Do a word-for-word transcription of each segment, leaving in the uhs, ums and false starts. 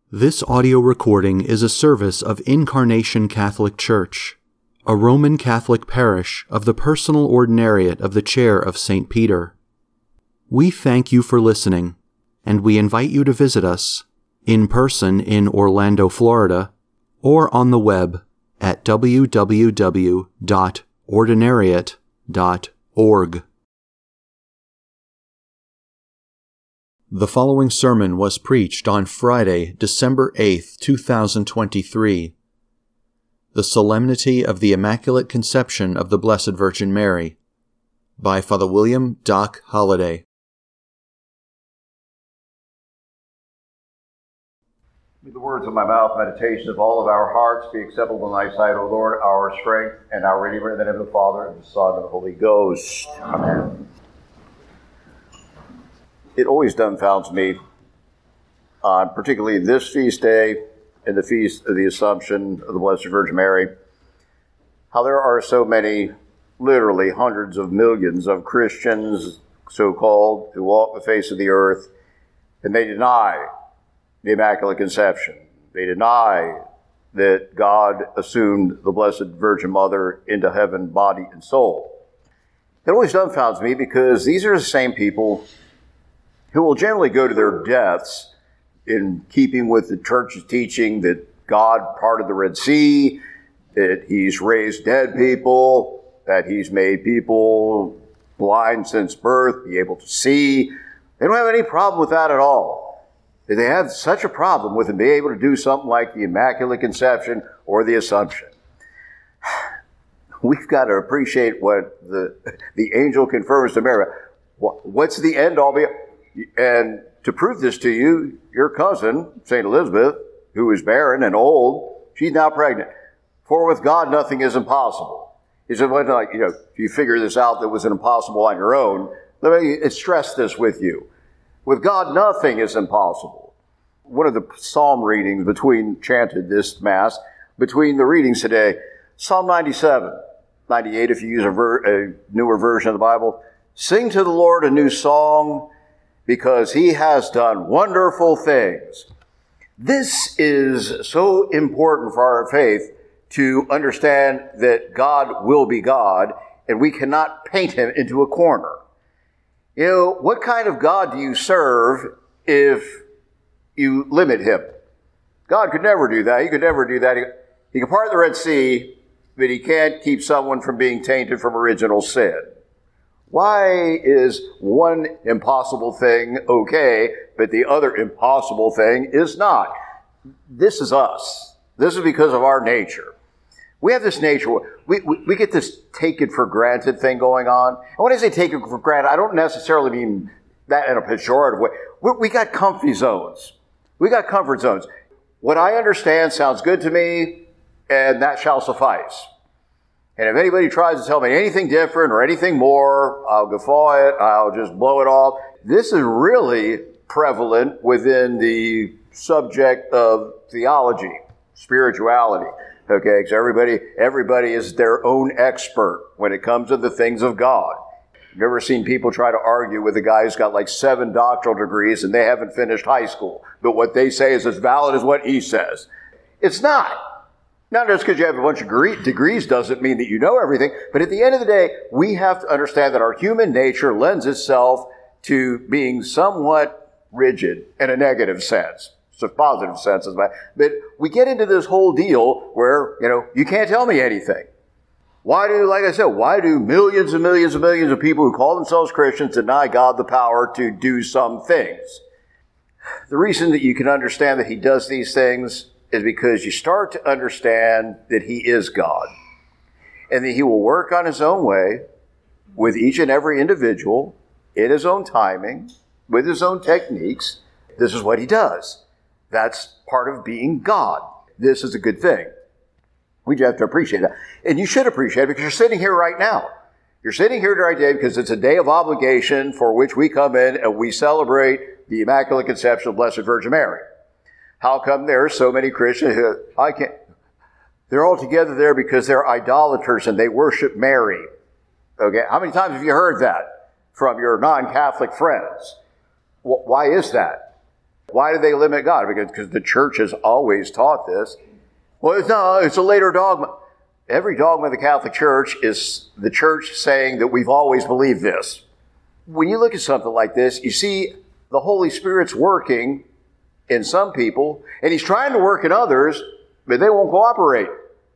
This audio recording is a service of Incarnation Catholic Church, a Roman Catholic parish of the Personal Ordinariate of the Chair of Saint Peter. We thank you for listening, and we invite you to visit us in person in Orlando, Florida, or on the web at w w w dot ordinariate dot org. The following sermon was preached on Friday, December eighth, two thousand twenty-three. The Solemnity of the Immaculate Conception of the Blessed Virgin Mary, by Father William Doc Holliday. May the words of my mouth, meditation of all of our hearts be acceptable in thy sight, O Lord, our strength and our Redeemer, in the name of the Father, and the Son, and the Holy Ghost. Amen. It always dumbfounds me, uh, particularly this feast day and the Feast of the Assumption of the Blessed Virgin Mary, how there are so many, literally hundreds of millions of Christians, so-called, who walk the face of the earth, and they deny the Immaculate Conception. They deny that God assumed the Blessed Virgin Mother into heaven, body and soul. It always dumbfounds me because these are the same people who will generally go to their deaths in keeping with the Church's teaching that God parted the Red Sea, that He's raised dead people, that He's made people blind since birth, be able to see. They don't have any problem with that at all. They have such a problem with them being able to do something like the Immaculate Conception or the Assumption. We've got to appreciate what the, the angel confirms to Mary. What's the end all be? And to prove this to you, your cousin, Saint Elizabeth, who is barren and old, she's now pregnant. For with God, nothing is impossible. He said, well, like, you know, if you figure this out that was an impossible on your own, let me stress this with you. With God, nothing is impossible. One of the psalm readings between, chanted this Mass, between the readings today, Psalm ninety-seven, ninety-eight if you use a, ver, a newer version of the Bible, sing to the Lord a new song, because He has done wonderful things. This is so important for our faith to understand that God will be God, and we cannot paint Him into a corner. You know, what kind of God do you serve if you limit Him? God could never do that. He could never do that. He, he can part the Red Sea, but He can't keep someone from being tainted from original sin. Why is one impossible thing okay, but the other impossible thing is not? This is us. This is because of our nature. We have this nature. We, we, we get this take it for granted thing going on. And when I say take it for granted, I don't necessarily mean that in a pejorative way. We, we got comfy zones. We got comfort zones. What I understand sounds good to me, and that shall suffice. And if anybody tries to tell me anything different or anything more, I'll guffaw it, I'll just blow it off. This is really prevalent within the subject of theology, spirituality. Okay, because everybody, everybody is their own expert when it comes to the things of God. You've ever seen people try to argue with a guy who's got like seven doctoral degrees and they haven't finished high school, but what they say is as valid as what he says. It's not. Not just because you have a bunch of degrees doesn't mean that you know everything, but at the end of the day, we have to understand that our human nature lends itself to being somewhat rigid in a negative sense. It's a positive sense, but we get into this whole deal where, you know, you can't tell me anything. Why do, like I said, why do millions and millions and millions of people who call themselves Christians deny God the power to do some things? The reason that you can understand that He does these things is because you start to understand that He is God and that He will work on His own way with each and every individual in His own timing, with His own techniques. This is what He does. That's part of being God. This is a good thing. We just have to appreciate that. And you should appreciate it because you're sitting here right now. You're sitting here right now because it's a day of obligation for which we come in and we celebrate the Immaculate Conception of the Blessed Virgin Mary. How come there are so many Christians who, I can't, they're all together there because they're idolaters and they worship Mary. Okay, how many times have you heard that from your non-Catholic friends? Why is that? Why do they limit God? Because, because the church has always taught this. Well, it's, no, it's a later dogma. Every dogma of the Catholic Church is the church saying that we've always believed this. When you look at something like this, you see the Holy Spirit's working in some people, and he's trying to work in others, but they won't cooperate.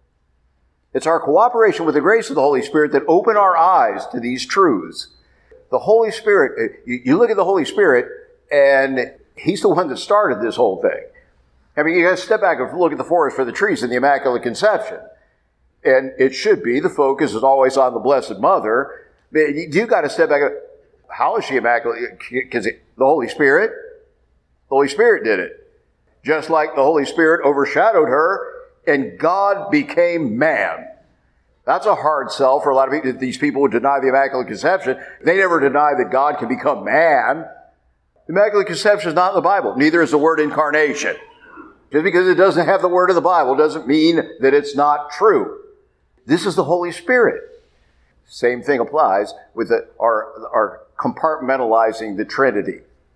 It's our cooperation with the grace of the Holy Spirit that open our eyes to these truths. The Holy Spirit, you look at the Holy Spirit, and he's the one that started this whole thing. I mean, you got to step back and look at the forest for the trees in the Immaculate Conception. And it should be, the focus is always on the Blessed Mother. But you got to step back and, how is she immaculate? Because the Holy Spirit, the Holy Spirit did it. Just like the Holy Spirit overshadowed her, and God became man. That's a hard sell for a lot of people. These people who deny the Immaculate Conception, they never deny that God can become man. The Immaculate Conception is not in the Bible. Neither is the word incarnation. Just because it doesn't have the word of the Bible doesn't mean that it's not true. This is the Holy Spirit. Same thing applies with the, our, our compartmentalizing the Trinity.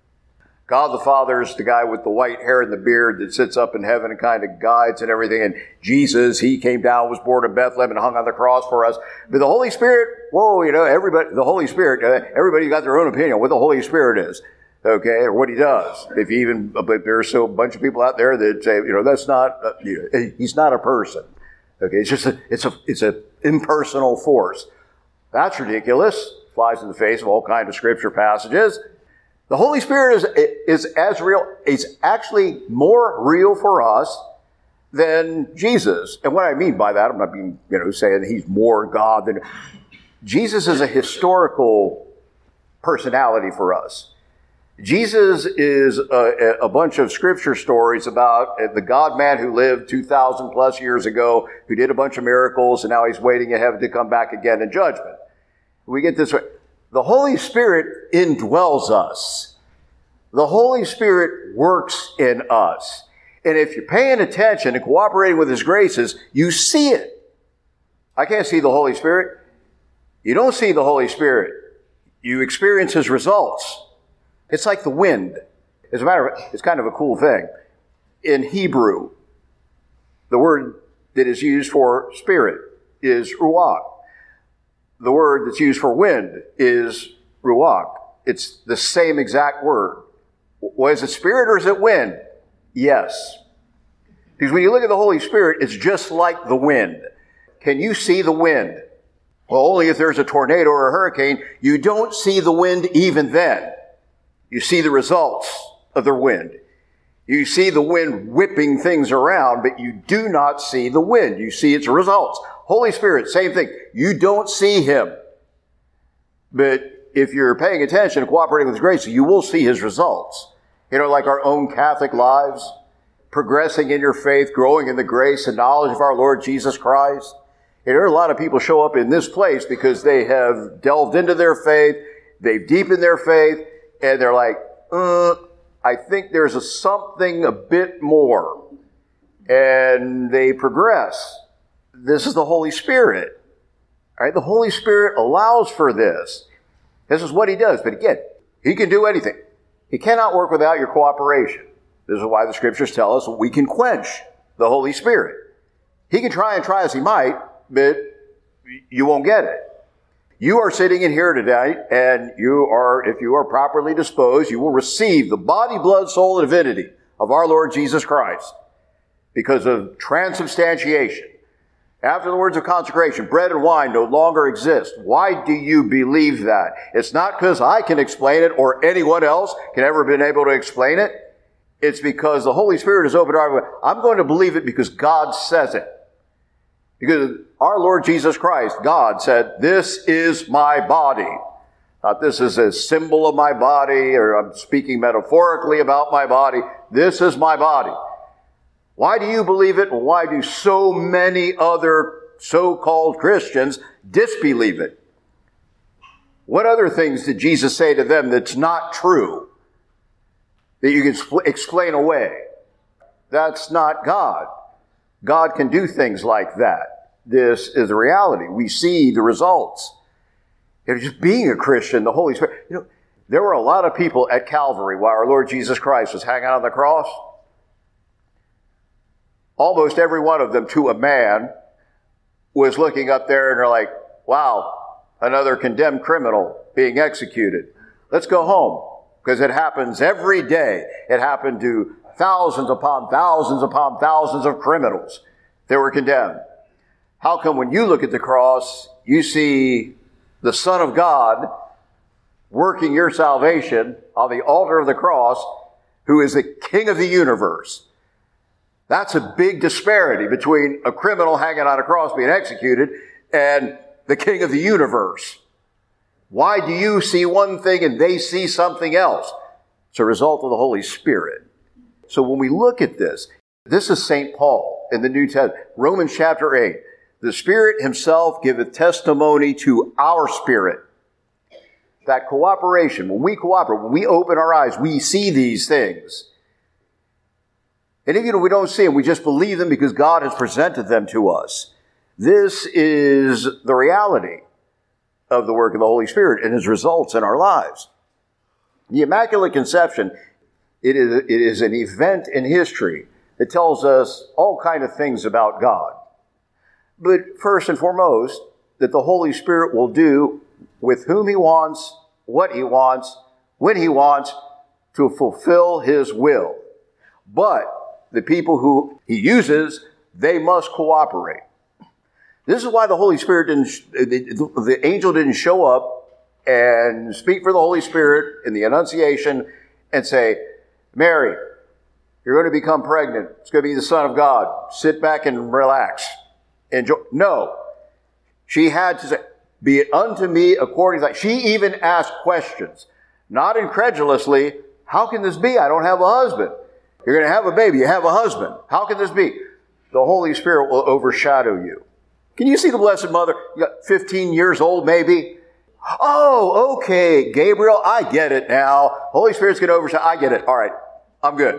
God the Father is the guy with the white hair and the beard that sits up in heaven and kind of guides and everything. And Jesus, he came down, was born in Bethlehem and hung on the cross for us. But the Holy Spirit, whoa, you know, everybody, the Holy Spirit, uh, everybody's got their own opinion on what the Holy Spirit is. Okay, or what he does. If even, but there's still a bunch of people out there that say, you know, that's not, uh, you know, he's not a person. Okay, it's just a, it's a, it's a impersonal force. That's ridiculous. Flies in the face of all kinds of scripture passages. The Holy Spirit is, is as real, it's actually more real for us than Jesus. And what I mean by that, I'm not being, you know, saying that he's more God than, Jesus is a historical personality for us. Jesus is a, a bunch of scripture stories about the God-man who lived two thousand plus years ago, who did a bunch of miracles, and now he's waiting in heaven to come back again in judgment. We get this right. The Holy Spirit indwells us. The Holy Spirit works in us. And if you're paying attention and cooperating with his graces, you see it. I can't see the Holy Spirit. You don't see the Holy Spirit. You experience his results. It's like the wind. As a matter of fact, it's kind of a cool thing. In Hebrew, the word that is used for spirit is ruach. The word that's used for wind is ruach. It's the same exact word. Well, is it spirit or is it wind? Yes. Because when you look at the Holy Spirit, it's just like the wind. Can you see the wind? Well, only if there's a tornado or a hurricane. You don't see the wind even then. You see the results of the wind. You see the wind whipping things around, but you do not see the wind. You see its results. Holy Spirit, same thing. You don't see him. But if you're paying attention and cooperating with his grace, you will see his results. You know, like our own Catholic lives, progressing in your faith, growing in the grace and knowledge of our Lord Jesus Christ. You know, there are a lot of people show up in this place because they have delved into their faith, they've deepened their faith, and they're like, uh, I think there's a something a bit more. And they progress. This is the Holy Spirit. All right? The Holy Spirit allows for this. This is what he does. But again, he can do anything. He cannot work without your cooperation. This is why the scriptures tell us we can quench the Holy Spirit. He can try and try as he might, but you won't get it. You are sitting in here tonight, and you are, if you are properly disposed, you will receive the body, blood, soul, and divinity of our Lord Jesus Christ because of transubstantiation. After the words of consecration, bread and wine no longer exist. Why do you believe that? It's not because I can explain it or anyone else can ever been able to explain it. It's because the Holy Spirit has opened our way. I'm going to believe it because God says it. Because our Lord Jesus Christ, God said, this is my body. Not this is a symbol of my body, or I'm speaking metaphorically about my body. This is my body. Why do you believe it? Why do so many other so-called Christians disbelieve it? What other things did Jesus say to them that's not true, that you can spl- explain away? That's not God. God can do things like that. This is a reality. We see the results. You know, just being a Christian, the Holy Spirit. You know, There were a lot of people at Calvary while our Lord Jesus Christ was hanging on the cross. Almost every one of them, to a man, was looking up there and they're like, wow, another condemned criminal being executed. Let's go home. Because it happens every day. It happened to thousands upon thousands upon thousands of criminals that were condemned. How come when you look at the cross, you see the Son of God working your salvation on the altar of the cross, who is the King of the universe? That's a big disparity between a criminal hanging on a cross being executed and the King of the universe. Why do you see one thing and they see something else? It's a result of the Holy Spirit. So when we look at this, this is Saint Paul in the New Testament, Romans chapter eight. The Spirit himself giveth testimony to our spirit. That cooperation, when we cooperate, when we open our eyes, we see these things. And even if we don't see them, we just believe them because God has presented them to us. This is the reality of the work of the Holy Spirit and its results in our lives. The Immaculate Conception, it is, it is an event in history that tells us all kinds of things about God. But first and foremost, that the Holy Spirit will do with whom he wants, what he wants, when he wants, to fulfill his will. But the people who he uses, they must cooperate. This is why the Holy Spirit didn't, the, the angel didn't show up and speak for the Holy Spirit in the Annunciation and say, Mary, you're going to become pregnant. It's going to be the Son of God. Sit back and relax. Enjoy. No. She had to say, be it unto me according to that. She even asked questions, not incredulously, how can this be? I don't have a husband. You're going to have a baby. You have a husband. How can this be? The Holy Spirit will overshadow you. Can you see the Blessed Mother? You got fifteen years old maybe. Oh, okay, Gabriel, I get it now. Holy Spirit's going to overshadow. I get it. All right, I'm good.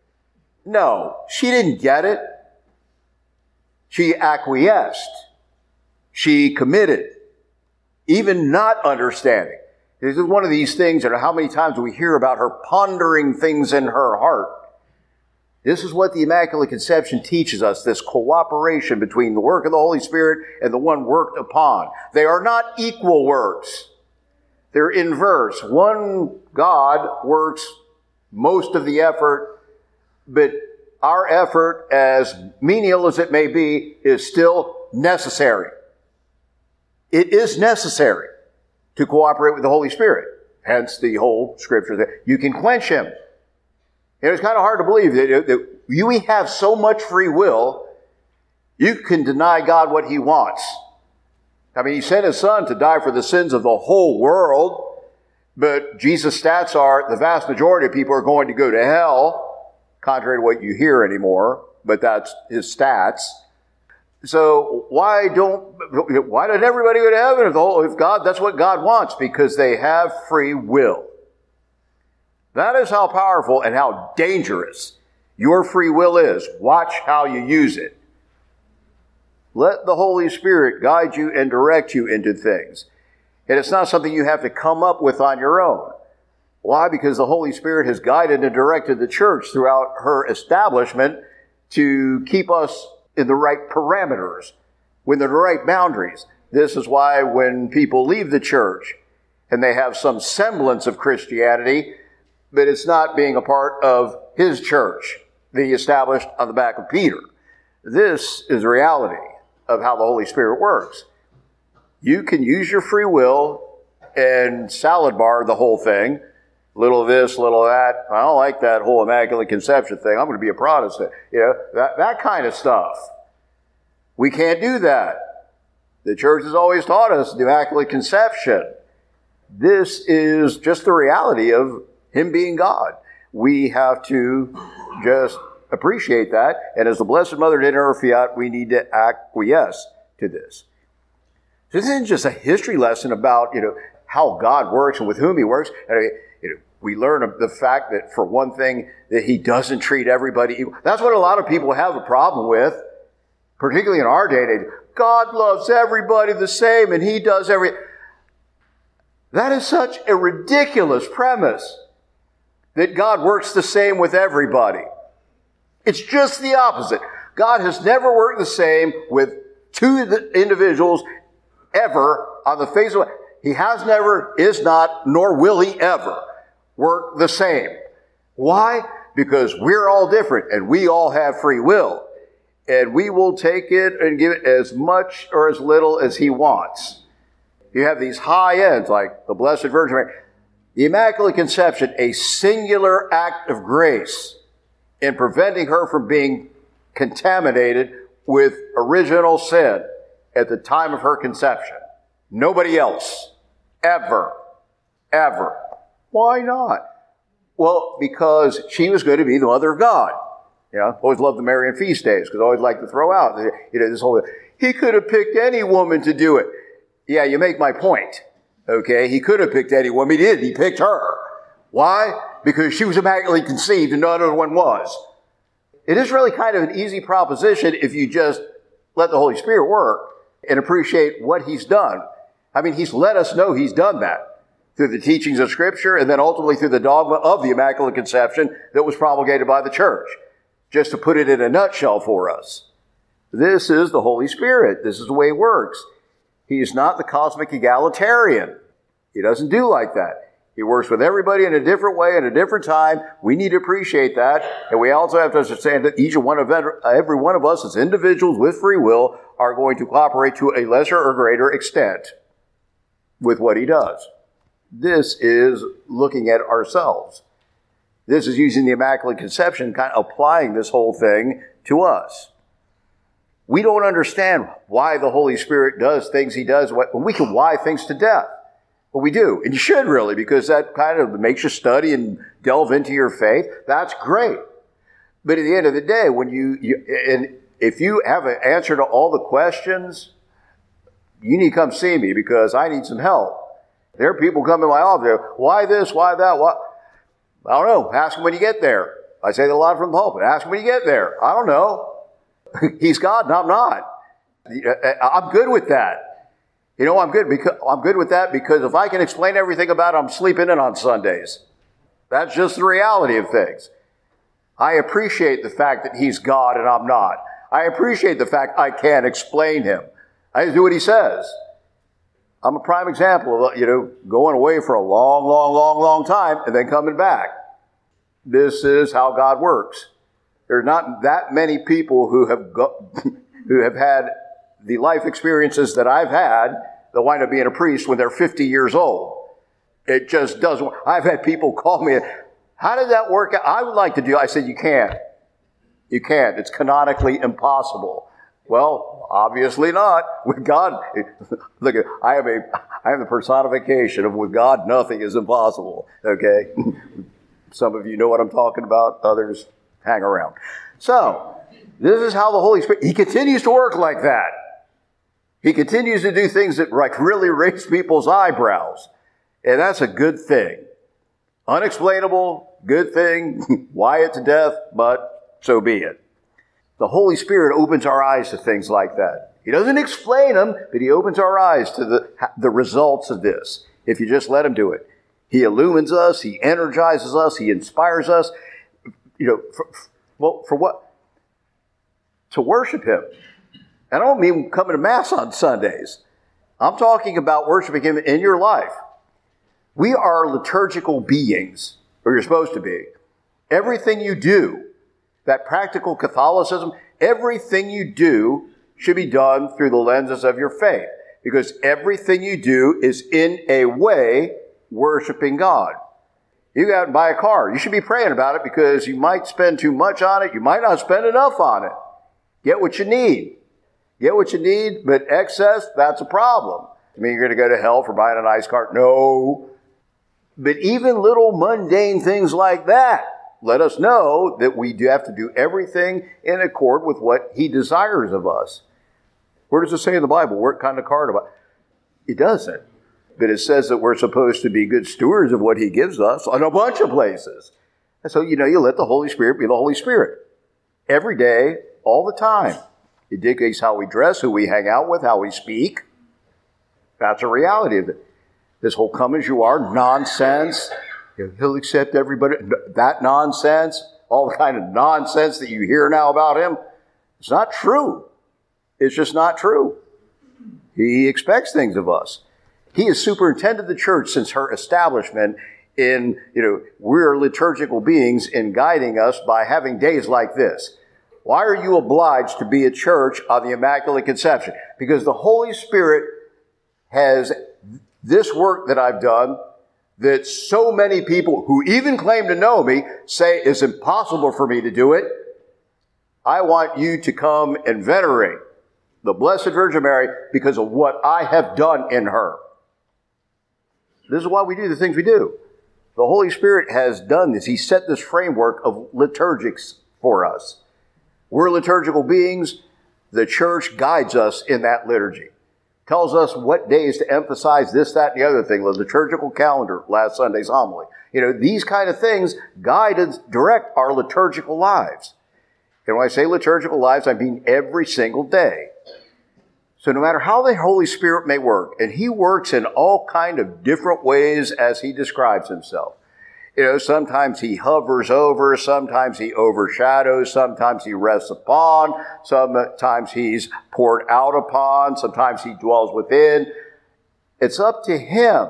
No, she didn't get it. She acquiesced. She committed, even not understanding. This is one of these things, and how many times do we hear about her pondering things in her heart? This is what the Immaculate Conception teaches us, this cooperation between the work of the Holy Spirit and the one worked upon. They are not equal works. They're inverse. One God works most of the effort, but our effort, as menial as it may be, is still necessary. It is necessary to cooperate with the Holy Spirit. Hence the whole scripture that you can quench him. You know, it's kind of hard to believe that, that you have so much free will, you can deny God what he wants. I mean, he sent his son to die for the sins of the whole world, but Jesus' stats are the vast majority of people are going to go to hell, contrary to what you hear anymore, but that's his stats. So why don't, why doesn't everybody go to heaven if, the whole, if God, that's what God wants? Because they have free will. That is how powerful and how dangerous your free will is. Watch how you use it. Let the Holy Spirit guide you and direct you into things. And it's not something you have to come up with on your own. Why? Because the Holy Spirit has guided and directed the church throughout her establishment to keep us in the right parameters, within the right boundaries. This is why when people leave the church and they have some semblance of Christianity, but it's not being a part of his church that he established on the back of Peter. This is the reality of how the Holy Spirit works. You can use your free will and salad bar the whole thing. Little of this, little of that. I don't like that whole Immaculate Conception thing. I'm going to be a Protestant. You know, that, that kind of stuff. We can't do that. The church has always taught us the Immaculate Conception. This is just the reality of him being God. We have to just appreciate that. And as the Blessed Mother did in her fiat, we need to acquiesce to this. So this isn't just a history lesson about, you know, how God works and with whom he works. I mean, you know, we learn of the fact that, for one thing, that he doesn't treat everybody equal. That's what a lot of people have a problem with, particularly in our day and age. God loves everybody the same and he does every... That is such a ridiculous premise that God works the same with everybody. It's just the opposite. God has never worked the same with two individuals ever on the face of it. He has never, is not, nor will he ever work the same. Why? Because we're all different and we all have free will. And we will take it and give it as much or as little as he wants. You have these high ends like the Blessed Virgin Mary. The Immaculate Conception, a singular act of grace in preventing her from being contaminated with original sin at the time of her conception. Nobody else. Ever. Ever. Why not? Well, because she was going to be the mother of God. You know, always loved the Marian feast days because I always like to throw out, you know, this whole, he could have picked any woman to do it. Yeah, you make my point. Okay, he could have picked any woman. He didn't. He picked her. Why? Because she was immaculately conceived and no other one was. It is really kind of an easy proposition if you just let the Holy Spirit work and appreciate what he's done. I mean, he's let us know he's done that through the teachings of Scripture and then ultimately through the dogma of the Immaculate Conception that was promulgated by the Church. Just to put it in a nutshell for us. This is the Holy Spirit. This is the way it works. He is not the cosmic egalitarian. He doesn't do like that. He works with everybody in a different way at a different time. We need to appreciate that. And we also have to understand that each one of every one of us as individuals with free will are going to cooperate to a lesser or greater extent with what he does. This is looking at ourselves. This is using the Immaculate Conception, kind of applying this whole thing to us. We don't understand why the Holy Spirit does things he does. We can why things to death. But we do. And you should really, because that kind of makes you study and delve into your faith. That's great. But at the end of the day, when you, you and if you have an answer to all the questions, you need to come see me because I need some help. There are people come in my office, why this, why that, why? I don't know. Ask him when you get there. I say that a lot from the pulpit. Ask him when you get there. I don't know. He's God and I'm not. I'm good with that. You know, I'm good because I'm good with that because if I can explain everything about it, I'm sleeping in on Sundays. That's just the reality of things. I appreciate the fact that he's God and I'm not. I appreciate the fact I can't explain him. I just do what he says. I'm a prime example of, you know, going away for a long, long, long, long time and then coming back. This is how God works. There's not that many people who have go, who have had the life experiences that I've had that wind up being a priest when they're fifty years old. It just doesn't. I've had people call me, how did that work out? I would like to do. I said, you can't. You can't. It's canonically impossible. Well, obviously not. With God, look, I am a, I am the personification of with God, nothing is impossible. Okay? Some of you know what I'm talking about. Others hang around. So, this is how the Holy Spirit, he continues to work like that. He continues to do things that like really raise people's eyebrows. And that's a good thing. Unexplainable, good thing, why it to death, but so be it. The Holy Spirit opens our eyes to things like that. He doesn't explain them, but he opens our eyes to the, the results of this, if you just let him do it. He illumines us, he energizes us, he inspires us. You know, for, well, for what? To worship him. I don't mean coming to Mass on Sundays. I'm talking about worshiping him in your life. We are liturgical beings, or you're supposed to be. Everything you do, that practical Catholicism, everything you do should be done through the lenses of your faith. Because everything you do is in a way worshiping God. You go out and buy a car. You should be praying about it because you might spend too much on it. You might not spend enough on it. Get what you need. Get what you need, but excess, that's a problem. I mean, you're going to go to hell for buying a nice car? No. But even little mundane things like that let us know that we do have to do everything in accord with what he desires of us. Where does it say in the Bible? What kind of car to buy? It doesn't. But it says that we're supposed to be good stewards of what he gives us on a bunch of places. And so, you know, you let the Holy Spirit be the Holy Spirit. Every day, all the time. It dictates how we dress, who we hang out with, how we speak. That's a reality of it. This whole come as you are nonsense. He'll accept everybody. That nonsense, all the kind of nonsense that you hear now about him, it's not true. It's just not true. He expects things of us. He has superintended the church since her establishment in, you know, we're liturgical beings in guiding us by having days like this. Why are you obliged to be a church of the Immaculate Conception? Because the Holy Spirit has this work that I've done that so many people who even claim to know me say it's impossible for me to do it. I want you to come and venerate the Blessed Virgin Mary because of what I have done in her. This is why we do the things we do. The Holy Spirit has done this. He set this framework of liturgics for us. We're liturgical beings. The church guides us in that liturgy. Tells us what days to emphasize this, that, and the other thing. The liturgical calendar, last Sunday's homily. You know, these kind of things guide and direct our liturgical lives. And when I say liturgical lives, I mean every single day. So no matter how the Holy Spirit may work, and He works in all kind of different ways as He describes Himself. You know, sometimes He hovers over, sometimes He overshadows, sometimes He rests upon, sometimes He's poured out upon, sometimes He dwells within. It's up to Him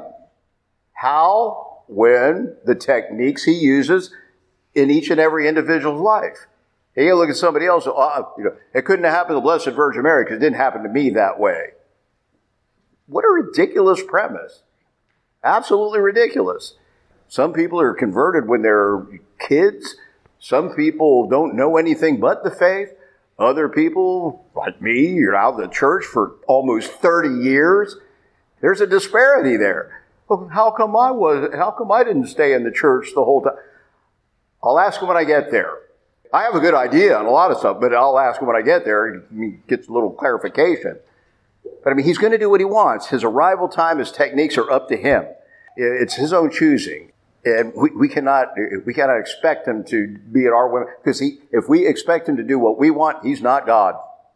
how, when, the techniques He uses in each and every individual's life. You can look at somebody else, uh, you know, it couldn't have happened to the Blessed Virgin Mary because it didn't happen to me that way. What a ridiculous premise. Absolutely ridiculous. Some people are converted when they're kids. Some people don't know anything but the faith. Other people, like me, you're out of the church for almost thirty years. There's a disparity there. Well, how come I was, how come I didn't stay in the church the whole time? I'll ask him when I get there. I have a good idea on a lot of stuff, but I'll ask him when I get there. He gets a little clarification. But I mean, he's going to do what he wants. His arrival time, his techniques are up to him. It's his own choosing. And we, we cannot, we cannot expect him to be at our whim, because he, if we expect him to do what we want, he's not God.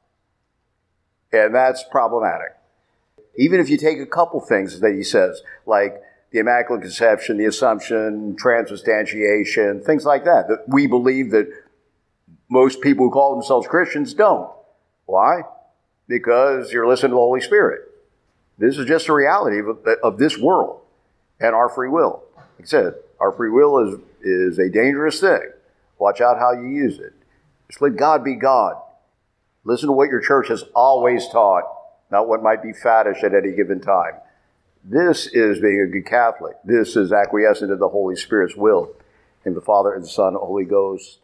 And that's problematic. Even if you take a couple things that he says, like the Immaculate Conception, the Assumption, Transubstantiation, things like that, that we believe that most people who call themselves Christians don't. Why? Because you're listening to the Holy Spirit. This is just a reality of, of this world and our free will. Like I said, our free will is, is a dangerous thing. Watch out how you use it. Just let God be God. Listen to what your church has always taught, not what might be faddish at any given time. This is being a good Catholic. This is acquiescing to the Holy Spirit's will. In the Father, and the Son, and the Holy Ghost.